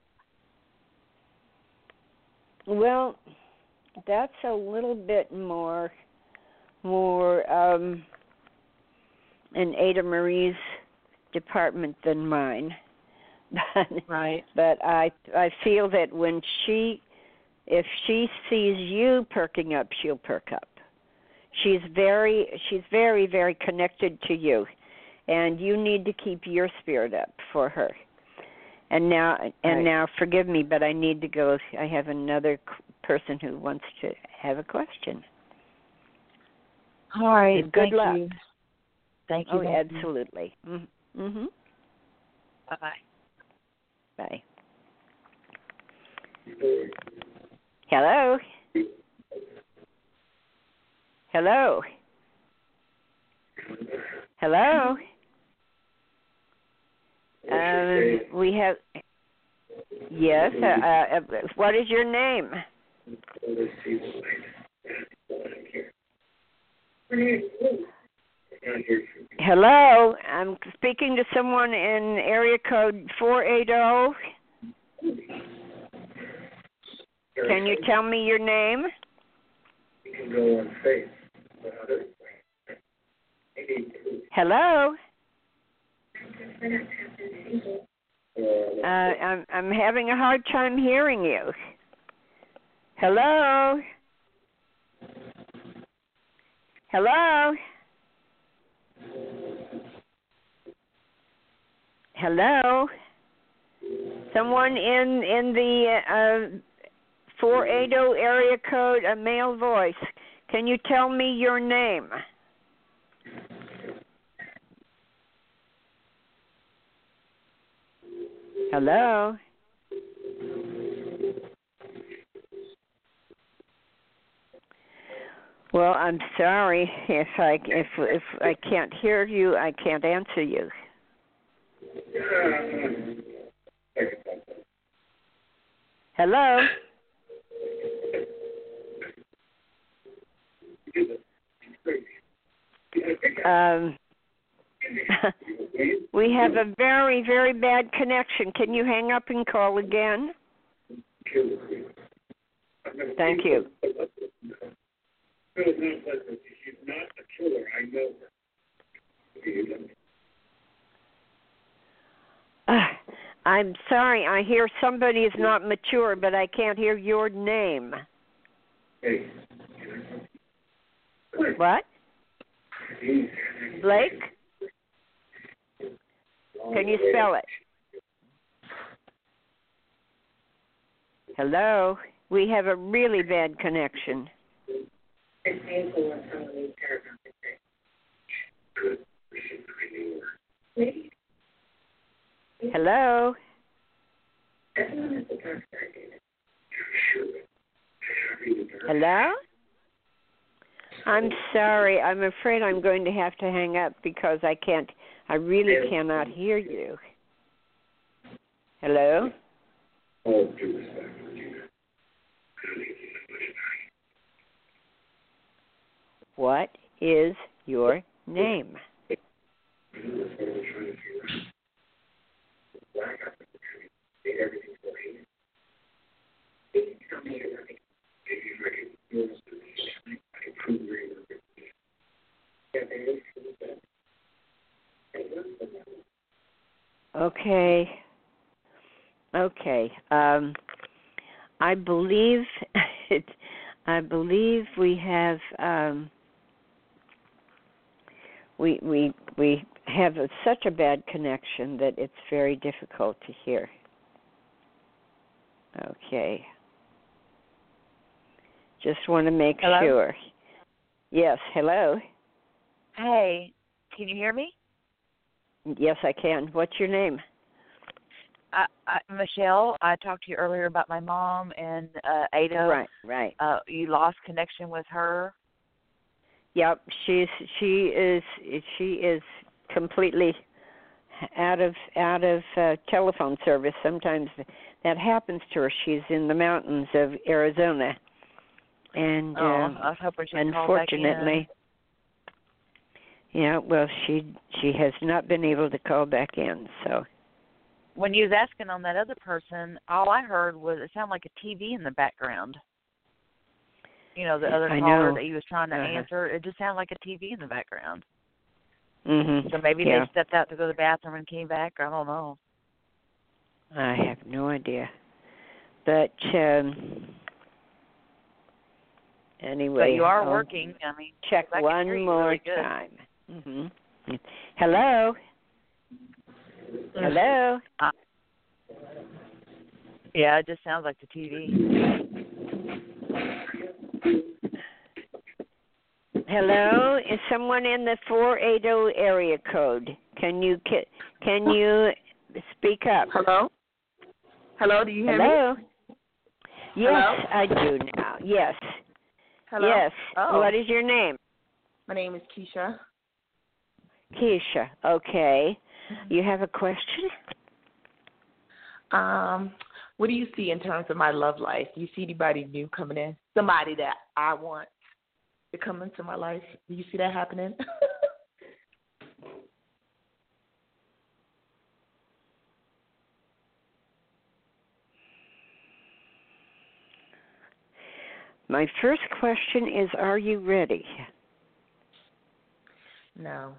Well, that's a little bit more more um in Ada Marie's department than mine. But Right. but I I feel that when she if she sees you perking up, she'll perk up. She's very she's very very connected to you, and you need to keep your spirit up for her. And now and right. now forgive me, but I need to go. I have another person who wants to have a question. All right. Good Thank luck. you. Thank you. Oh, thank you. absolutely. Mhm. Bye-bye. Bye. Hello? Hello? Hello? Um, we have, yes, uh, uh, what is your name? Hello, I'm speaking to someone in area code four eighty. Can you tell me your name? You can go on faith. Hello? Uh, I'm I'm having a hard time hearing you. Hello? Hello? Hello? Someone in in the uh, four eighty area code, a male voice. Can you tell me your name? Hello? Well, I'm sorry if I if if I can't hear you, I can't answer you. Hello? Um, we have a very, very bad connection. Can you hang up and call again? Thank you. Uh, I'm sorry. I hear somebody is not mature, but I can't hear your name. What? Blake? Can you spell it? Hello? We have a really bad connection. Hello? Hello? I'm sorry. I'm afraid I'm going to have to hang up because I can't, I really cannot hear you. Hello? What is your name? Okay. Okay. Um, I believe it, I believe we have um, we we we have a, such a bad connection that it's very difficult to hear. Okay. Just want to make Hello? sure. Yes. Hello. Hey, can you hear me? Yes, I can. What's your name? I, I, Michelle, I talked to you earlier about my mom and uh, Ada. Right, right. Uh, you lost connection with her. Yep, she's she is she is completely out of out of uh, telephone service. Sometimes that happens to her. She's in the mountains of Arizona, and oh, uh, I was hoping she'd unfortunately, call back in. yeah. Well, she she has not been able to call back in. So when you was asking on that other person, all I heard was it sounded like a T V in the background. You know, the other I caller know. that he was trying to uh-huh. answer, it just sounded like a T V in the background. Mm-hmm. So maybe yeah. they stepped out to go to the bathroom and came back. I don't know. I have no idea. But um, anyway. But you are I'll working. I mean, check I one can hear you more really good. time. Mm-hmm. Hello? Hello? Uh, yeah, it just sounds like the T V. Hello? Is someone in the four eighty area code? Can you can you Speak up. Hello? Hello, do you hear Hello? me? Yes, Hello? I do now. Yes. Hello? Yes. Oh. What is your name? My name is Keisha. Keisha. Okay. You have a question? Um, what do you see in terms of my love life? Do you see anybody new coming in? Somebody that I want to come into my life? Do you see that happening? My first question is, are you ready? No.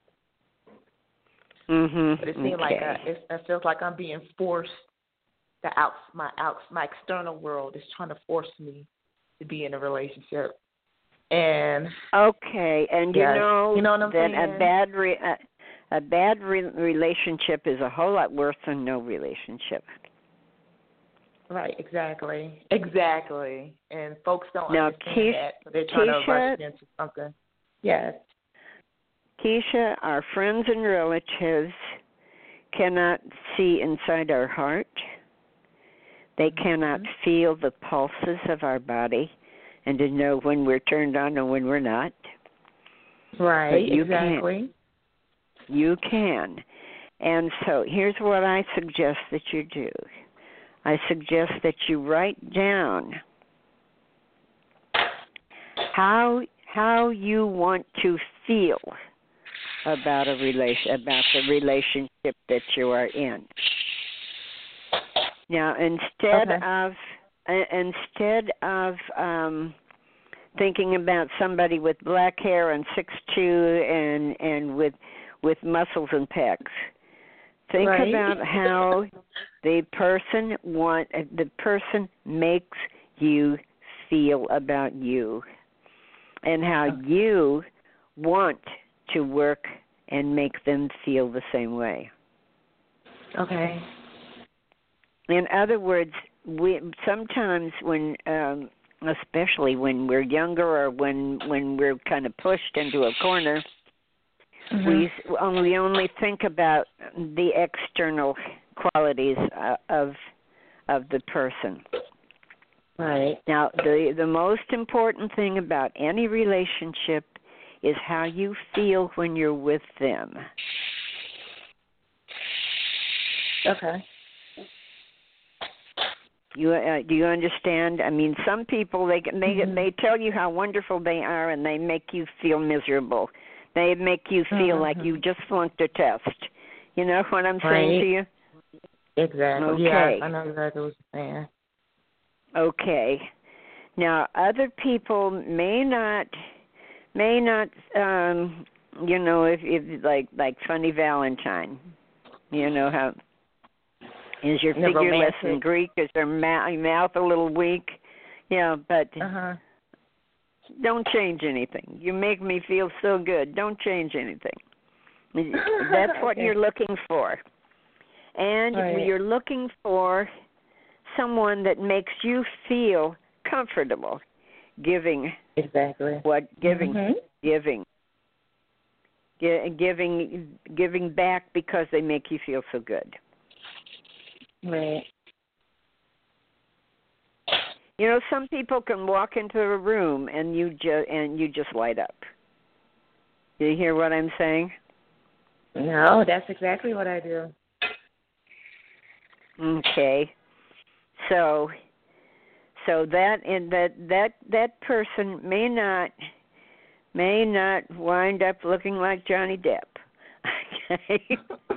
Mm-hmm. But it seems okay. like uh, it, it feels like I'm being forced. The out, my out, my external world is trying to force me to be in a relationship. And okay, and yes, you know, you know what I'm that saying? a bad re- a, a bad re- relationship is a whole lot worse than no relationship. Right, exactly, exactly. And folks don't now, understand Keisha, that, so they're trying Keisha, to rush into something. Yes. Keisha, our friends and relatives cannot see inside our heart. They Mm-hmm. cannot feel the pulses of our body and to know when we're turned on and when we're not. Right, you exactly. Can. You can. And so here's what I suggest that you do. I suggest that you write down how how you want to feel about a relation about the relationship that you are in. Now, instead okay. of uh, instead of um, thinking about somebody with black hair and six two and and with with muscles and pecs, think right. about how the person want the person makes you feel about you, and how okay. you want to work and make them feel the same way. Okay. In other words, we sometimes when, um, especially when we're younger or when when we're kind of pushed into a corner, mm-hmm. we only only think about the external qualities uh, of of the person. Right. Now, the the most important thing about any relationship is how you feel when you're with them. Okay. You uh, do you understand? I mean, some people they they mm-hmm. they tell you how wonderful they are, and they make you feel miserable. They make you feel mm-hmm. like you just flunked a test. You know what I'm right. saying to you? Exactly. Okay. Yeah, I know exactly what you're saying. Okay. Now, other people may not may not um you know if if like like Funny Valentine. You know how is your the figure romantic. less than Greek? Is their ma- mouth a little weak? Yeah, but uh-huh. don't change anything. You make me feel so good. Don't change anything. That's what okay. you're looking for. And right. you're looking for someone that makes you feel comfortable giving. Exactly. What giving? Mm-hmm. Giving. G- giving giving back because they make you feel so good. Right. You know, some people can walk into a room and you just and you just light up. Do you hear what I'm saying? No, that's exactly what I do. Okay. So so that and that that that person may not may not wind up looking like Johnny Depp. Okay.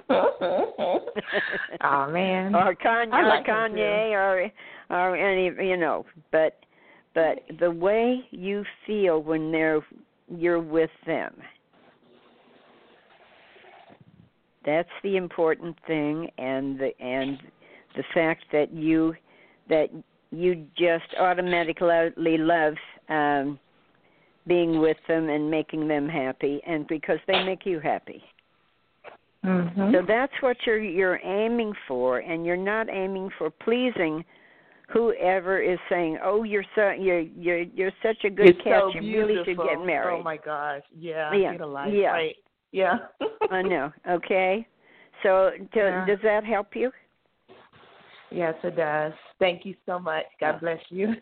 Oh man. Or Kanye, like or Kanye, or or any, you know, but but the way you feel when they're you're with them, that's the important thing, and the and the fact that you that you just automatically love um, being with them and making them happy, and because they make you happy. Mm-hmm. So that's what you're you're aiming for, and you're not aiming for pleasing whoever is saying, "Oh, you're so you're you're you're such a good you're catch. So you really should get married." Oh my gosh, yeah, yeah, get a life, yeah. right? Yeah. I know. Okay, So do, Yeah. does that help you? Yes, it does. Thank you so much. God bless you.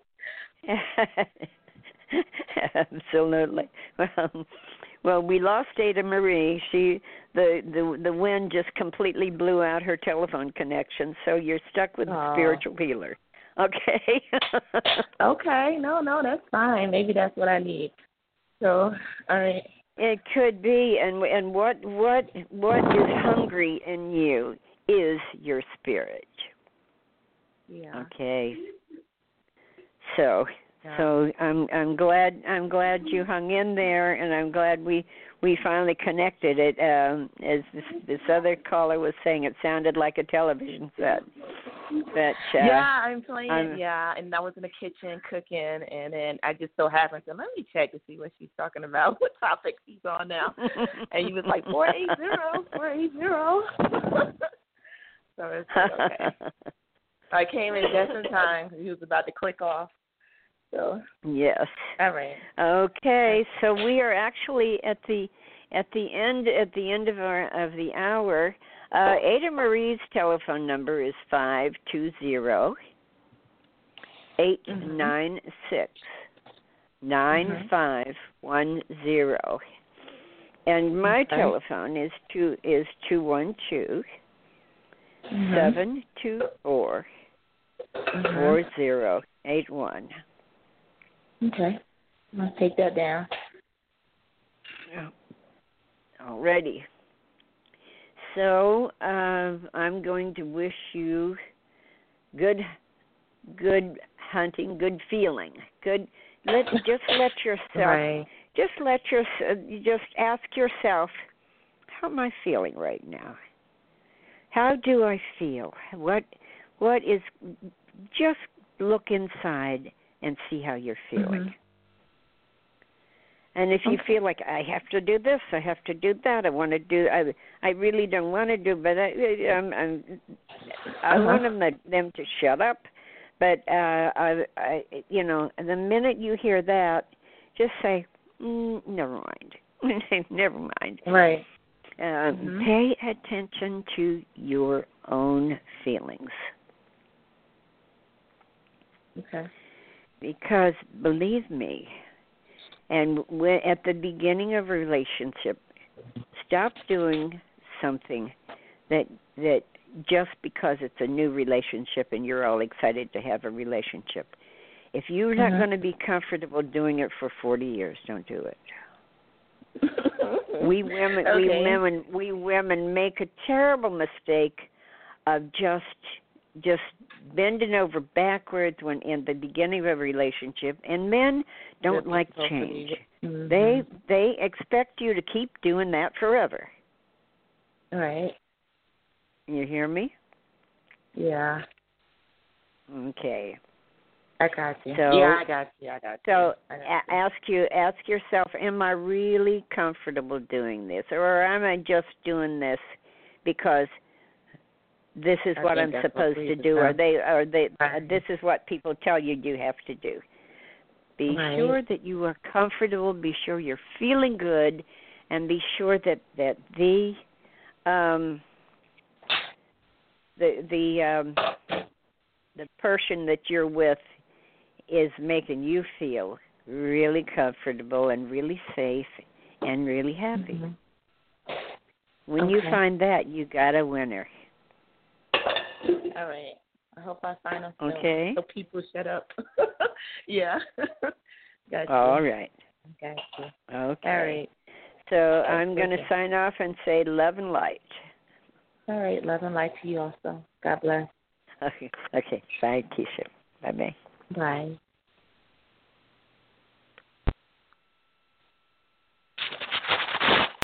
Absolutely. Well, well, we lost Ada Marie. She the, the the wind just completely blew out her telephone connection, so you're stuck with the spiritual healer. Okay. Okay. No, no, that's fine. Maybe that's what I need. So, all right. It could be, and and what what what is hungry in you is your spirit. Yeah. Okay. So Yeah. so I'm I'm glad I'm glad you hung in there, and I'm glad we we finally connected. It um, as this, this other caller was saying, it sounded like a television set. But uh, yeah, I'm playing. I'm, yeah, and I was in the kitchen cooking, and then I just so happened to let me check to see what she's talking about, what topic she's on now, and he was like four eight zero, four eight zero. So it's like, okay. I came in just in time because he was about to click off. So yes. All right. Okay, so we are actually at the at the end at the end of our of the hour. Uh, Ada Marie's telephone number is five two zero eight nine six nine five one zero, and my okay. telephone is two is two one two seven two four four zero eight one. Okay, I'll take that down. Alrighty. So uh, I'm going to wish you good, good hunting, good feeling, good. Let just let yourself, Right. just let your, uh, just ask yourself, how am I feeling right now? How do I feel? What, what is? Just look inside and see how you're feeling. Mm-hmm. And if you okay. feel like I have to do this, I have to do that, I want to do, I, I really don't want to do, but I, I'm, I'm, I uh-huh. want them, them to shut up. But uh, I, I, you know, the minute you hear that, just say, mm, never mind, never mind. Right. Um, mm-hmm. Pay attention to your own feelings. Okay. Because believe me, and when, at the beginning of a relationship, stop doing something that that just because it's a new relationship and you're all excited to have a relationship. If you're not mm-hmm. going to be comfortable doing it for forty years, don't do it. we women, okay. we women, we women make a terrible mistake of just just bending over backwards when in the beginning of a relationship, and men don't like change. Mm-hmm. They they expect you to keep doing that forever. Right. You hear me? Yeah. Okay. I got you. So, yeah, I got you. I got you. So I got a- you. ask you ask yourself, am I really comfortable doing this, or am I just doing this because this is I what I'm think that's supposed what to do, or they, or they, right. uh, this is what people tell you you have to do. Be right. sure that you are comfortable. Be sure you're feeling good, and be sure that that the, um, the the um, the person that you're with is making you feel really comfortable and really safe and really happy. Mm-hmm. When okay. you find that, you got a winner. All right. I hope I find a Okay. so people shut up. yeah. Got you. All right. Got you. Okay. All right. So That's I'm going to okay. sign off and say love and light. All right. Love and light to you also. God bless. Okay. Okay. Bye, Keisha. Bye-bye. Bye.